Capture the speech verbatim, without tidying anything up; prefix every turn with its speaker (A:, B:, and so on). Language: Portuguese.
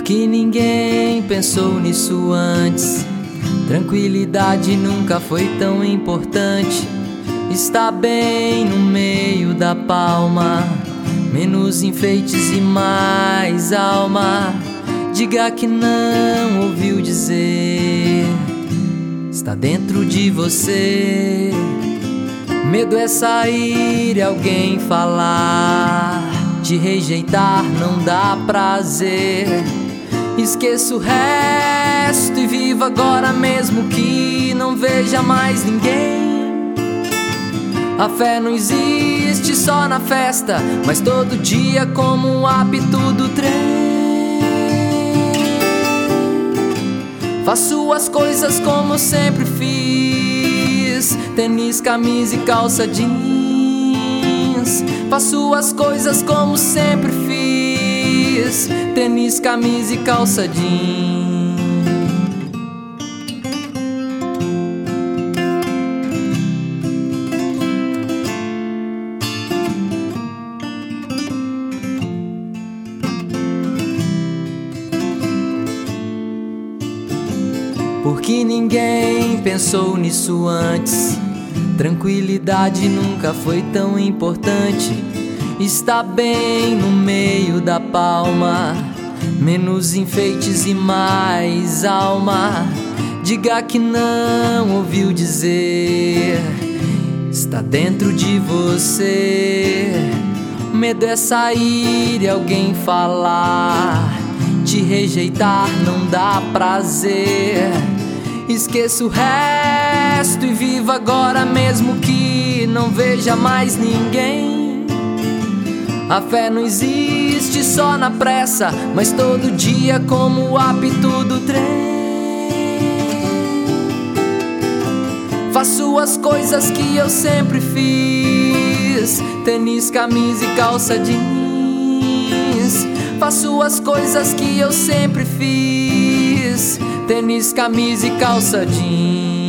A: Porque ninguém pensou nisso antes. Tranquilidade nunca foi tão importante. Está bem no meio da palma, menos enfeites e mais alma. Diga que não ouviu dizer, está dentro de você. Medo é sair e alguém falar, te rejeitar não dá prazer. Esqueça o resto e viva agora mesmo que não veja mais ninguém. A fé não existe só na festa, mas todo dia como um apito do trem. Faço as coisas como sempre fiz, tênis, camisa e calça jeans. Faço as coisas como sempre fiz, tênis, camisa e calça jeans. Porque ninguém pensou nisso antes. Tranquilidade nunca foi tão importante. Está bem no meio da palma, menos enfeites e mais alma. Diga que não ouviu dizer, está dentro de você. Medo é sair e alguém falar, te rejeitar não dá prazer. Esqueça o resto e viva agora mesmo que não veja mais ninguém. A fé não existe só na pressa, mas todo dia como o apito do trem. Faço as coisas que eu sempre fiz, tênis, camisa e calça jeans. Faço as coisas que eu sempre fiz, tênis, camisa e calça jeans.